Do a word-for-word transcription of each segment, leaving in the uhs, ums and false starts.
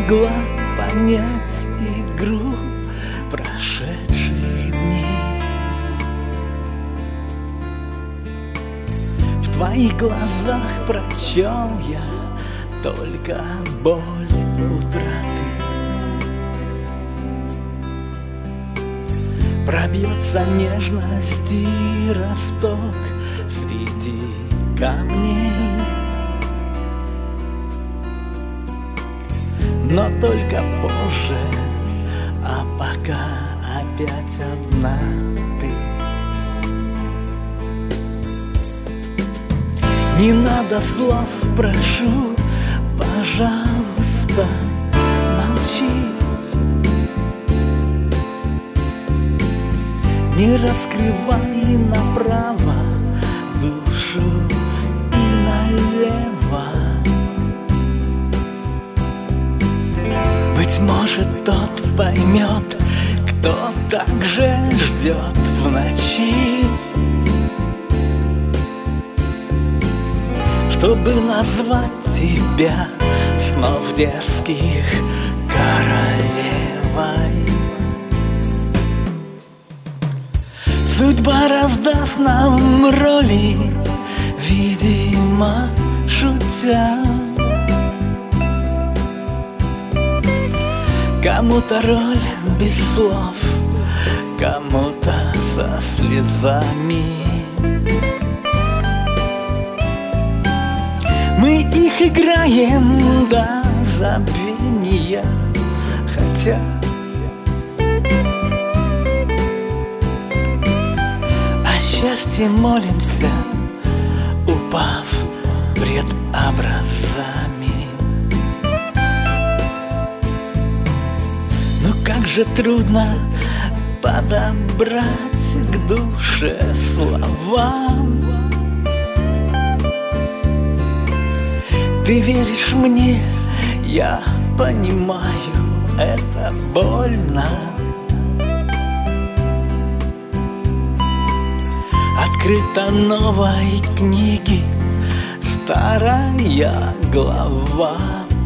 могла понять игру прошедших дней. В твоих глазах прочел я только боль утраты. Пробьется нежность и росток среди камней, но только позже, а пока опять одна ты. Не надо слов, прошу, пожалуйста, молчи. Не раскрывай направо душу и налево. Быть может, тот поймет, кто так же ждет в ночи, чтобы назвать тебя снов дерзких королевой. Судьба раздаст нам роли, видимо, шутя. Кому-то роль без слов, кому-то со слезами. Мы их играем до забвения, хотя о счастье молимся, упав пред образами. Но как же трудно подобрать к душе словам. Ты веришь мне, я понимаю, это больно. Открыта новой книги старая глава.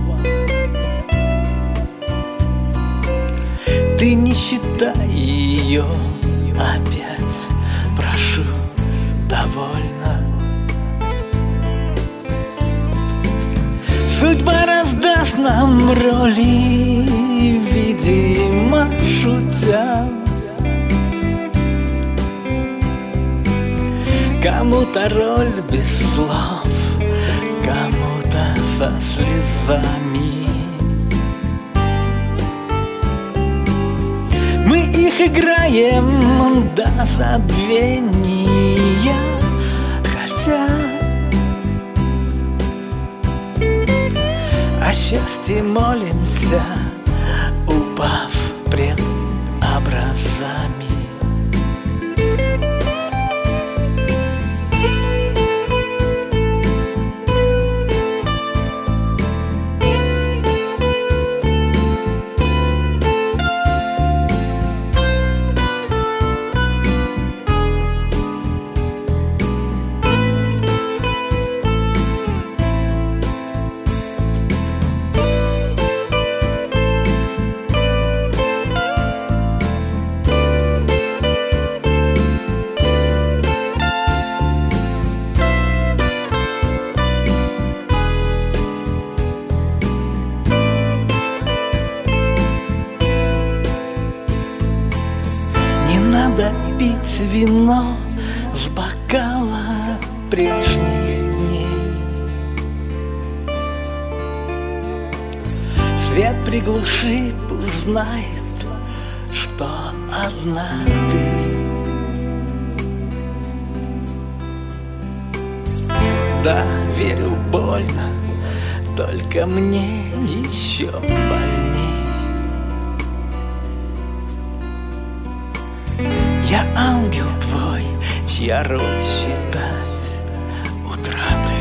Ты не читай ее опять, прошу, довольно. Судьба раздаст нам роли, видимо, шутя. Кому-то роль без слов, кому-то со слезами. Мы их играем до забвения, хотя о счастье молимся, упав пред образами. Надо пить вино с бокала прежних дней. Свет приглуши, пусть знает, что одна ты. Да, верю, больно, только мне еще больней. Я ангел твой, чья роль считать утраты.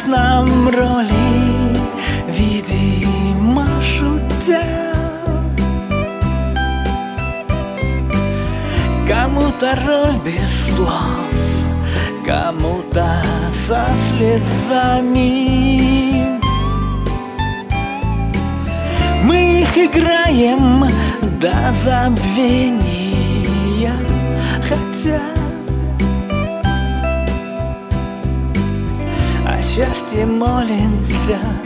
Достались нам роли, видимо, шутя. Кому-то роль без слов, кому-то со слезами. Мы их играем до забвения, хотя о счастье молимся